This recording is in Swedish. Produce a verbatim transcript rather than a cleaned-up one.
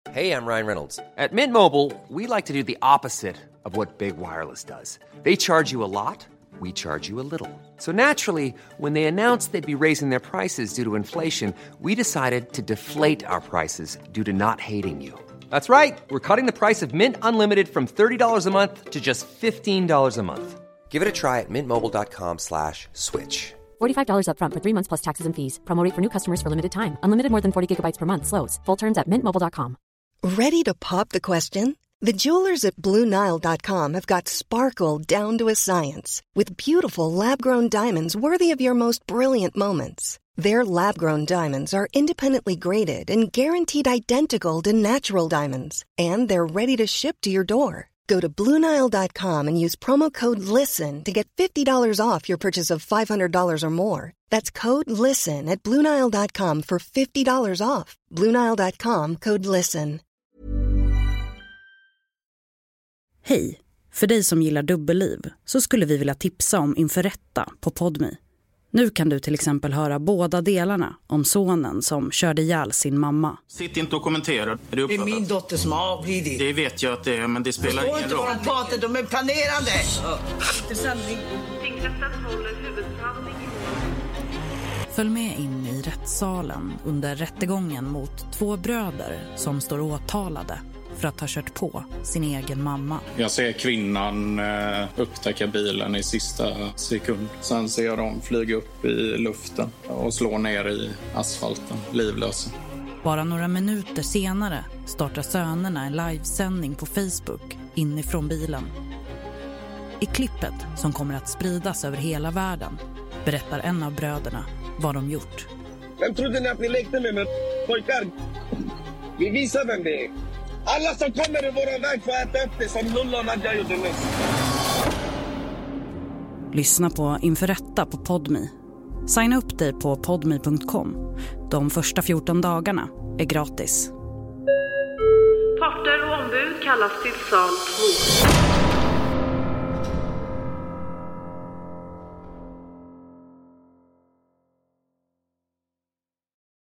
Hey, I'm Ryan Reynolds. At Mint Mobile, we like to do the opposite of what Big Wireless does. They charge you a lot, we charge you a little. So naturally, when they announced they'd be raising their prices due to inflation, we decided to deflate our prices due to not hating you. That's right. We're cutting the price of Mint Unlimited from thirty dollars a month to just fifteen dollars a month. Give it a try at mintmobile.com slash switch. forty-five dollars up front for three months plus taxes and fees. Promo rate for new customers for limited time. Unlimited more than forty gigabytes per month. Slows full terms at mint mobile dot com. Ready to pop the question? The jewelers at Blue Nile dot com have got sparkle down to a science with beautiful lab-grown diamonds worthy of your most brilliant moments. Their lab-grown diamonds are independently graded and guaranteed identical to natural diamonds, and they're ready to ship to your door. Go to Blue Nile dot com and use promo code LISTEN to get fifty dollars off your purchase of five hundred dollars or more. That's code LISTEN at Blue Nile dot com for fifty dollars off. Blue Nile dot com, code LISTEN. Hej! För dig som gillar dubbelliv så skulle vi vilja tipsa om Inför rätta på Podme. Nu kan du till exempel höra båda delarna om sonen som körde ihjäl sin mamma. Sitt inte och kommentera. Är det, det är min dotter som har avlidit. Det vet jag att det är, men det spelar ingen roll. Det står inte våra prater, de är planerade. Följ med in i rättssalen under rättegången mot två bröder som står åtalade för att ha kört på sin egen mamma. Jag ser kvinnan eh, upptäcka bilen i sista sekund. Sen ser jag dem flyga upp i luften och slå ner i asfalten, livlösa. Bara några minuter senare startar sönerna en livesändning på Facebook inifrån bilen. I klippet som kommer att spridas över hela världen berättar en av bröderna vad de gjort. Vem trodde ni att ni lekte med, med pojkar? Vi visar vem det är. Alla som kommer i våra väg får äta upp det som Lullo och Nadja gjorde nyss. Lyssna på Inför rätta på Podme. Signa upp dig på podme punkt com. De första fjorton dagarna är gratis. Parter och ombud kallas till sal två.